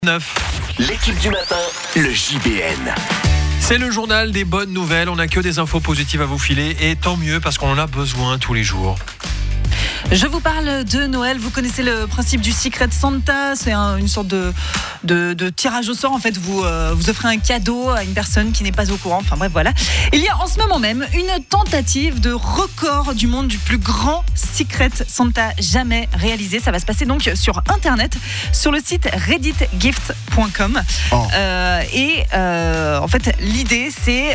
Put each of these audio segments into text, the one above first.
L'équipe du matin, le JBN. C'est le journal des bonnes nouvelles. On n'a que des infos positives à vous filer et tant mieux parce qu'on en a besoin tous les jours. Je vous parle de Noël. Vous connaissez le principe du Secret Santa. C'est une sorte de tirage au sort. En fait, vous offrez un cadeau à une personne qui n'est pas au courant. Enfin bref, voilà. Il y a en ce moment même une tentative de record du monde du plus grand Secret Santa jamais réalisé. Ça va se passer donc sur Internet, sur le site redditgift.com. En fait, l'idée, c'est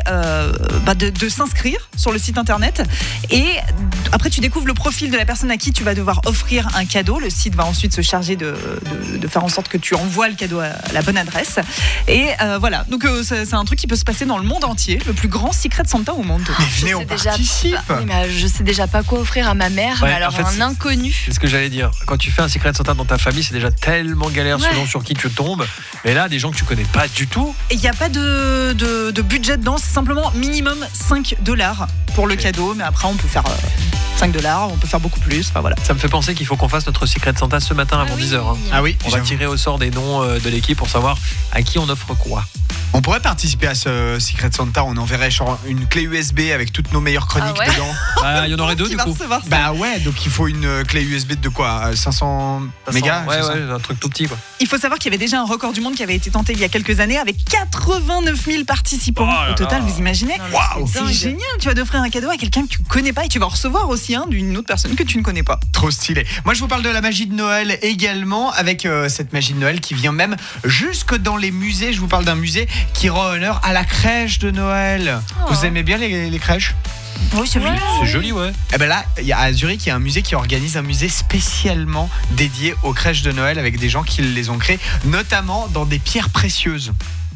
de s'inscrire sur le site Internet. Et après, tu découvres le profil de la personne à qui tu vas devoir offrir un cadeau. Le site va ensuite se charger de faire en sorte que tu envoies le cadeau à la bonne adresse. Et voilà, donc c'est un truc qui peut se passer dans le monde entier. Le plus grand Secret Santa au monde. Mais venez, on participe. Mais je sais déjà pas quoi offrir à ma mère. Ouais, mais alors en fait, un inconnu. C'est ce que j'allais dire. Quand tu fais un Secret Santa dans ta famille, c'est déjà tellement galère selon sur qui tu tombes. Mais là, des gens que tu connais pas du tout. Il n'y a pas de budget dedans, c'est simplement minimum $5 pour le cadeau. Mais après, on peut faire $5, on peut faire beaucoup plus. Enfin, voilà. Ça me fait penser qu'il faut qu'on fasse notre Secret Santa ce matin avant 10h. Hein. Ah oui, On va tirer au sort des noms de l'équipe pour savoir à qui on offre quoi. On pourrait participer à ce Secret Santa. On enverrait genre une clé USB avec toutes nos meilleures chroniques dedans. Il y en aurait deux du coup. Bah ouais, donc il faut une clé USB de quoi 500 mégas. Ouais, un truc tout petit quoi. Il faut savoir qu'il y avait déjà un record du monde qui avait été tenté il y a quelques années avec 89 000 participants au total, vous imaginez? Waouh, c'est génial, tu vas d'offrir un cadeau à quelqu'un que tu connais pas et tu vas en recevoir aussi d'une autre personne que tu ne connais pas. Trop stylé. Moi je vous parle de la magie de Noël également, avec cette magie de Noël qui vient même jusque dans les musées. Je vous parle d'un musée qui rend honneur à la crèche de Noël. Vous aimez bien les crèches? Oui, c'est joli. C'est joli, ouais. Et ben là, à Zurich, il y a un musée qui organise un musée spécialement dédié aux crèches de Noël avec des gens qui les ont créées, notamment dans des pierres précieuses.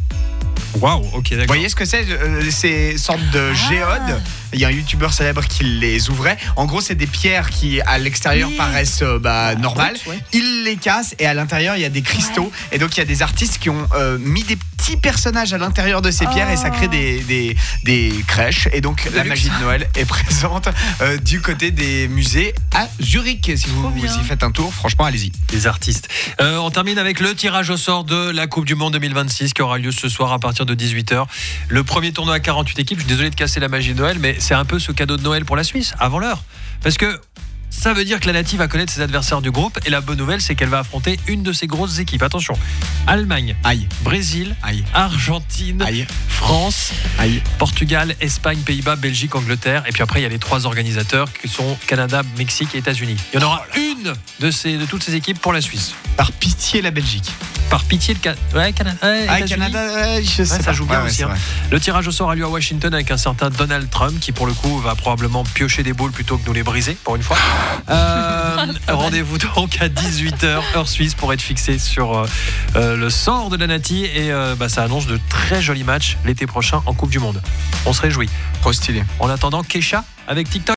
Waouh, ok, d'accord. Vous voyez ce que c'est? Ces sortes de géodes. Il y a un youtubeur célèbre qui les ouvrait. En gros, c'est des pierres qui, à l'extérieur, paraissent normales. Il les casse et à l'intérieur, il y a des cristaux. Et donc, il y a des artistes qui ont mis des petits personnages à l'intérieur de ces pierres et ça crée des crèches. Et donc, la magie de Noël est présente du côté des musées à Zurich. Si vous y faites un tour, franchement, allez-y. Les artistes. On termine avec le tirage au sort de la Coupe du Monde 2026 qui aura lieu ce soir à partir de 18h. Le premier tournoi à 48 équipes. Je suis désolé de casser la magie de Noël, mais c'est un peu ce cadeau de Noël pour la Suisse, avant l'heure. Parce que ça veut dire que la native va connaître ses adversaires du groupe et la bonne nouvelle, c'est qu'elle va affronter une de ses grosses équipes. Attention, Allemagne, Brésil, Argentine, France, Portugal, Espagne, Pays-Bas, Belgique, Angleterre. Et puis après, il y a les 3 organisateurs qui sont Canada, Mexique et États-Unis. Il y en aura une de toutes ces équipes pour la Suisse. Par pitié, la Belgique. Par pitié, le Canada, je sais pas. Ça joue bien aussi. Vrai. Le tirage au sort a lieu à Washington avec un certain Donald Trump qui, pour le coup, va probablement piocher des boules plutôt que nous les briser, pour une fois. Rendez-vous donc à 18h, heure suisse, pour être fixé sur le sort de la Nati. Et ça annonce de très jolis matchs l'été prochain en Coupe du Monde. On se réjouit. Trop stylé. En attendant, Kesha avec TikTok.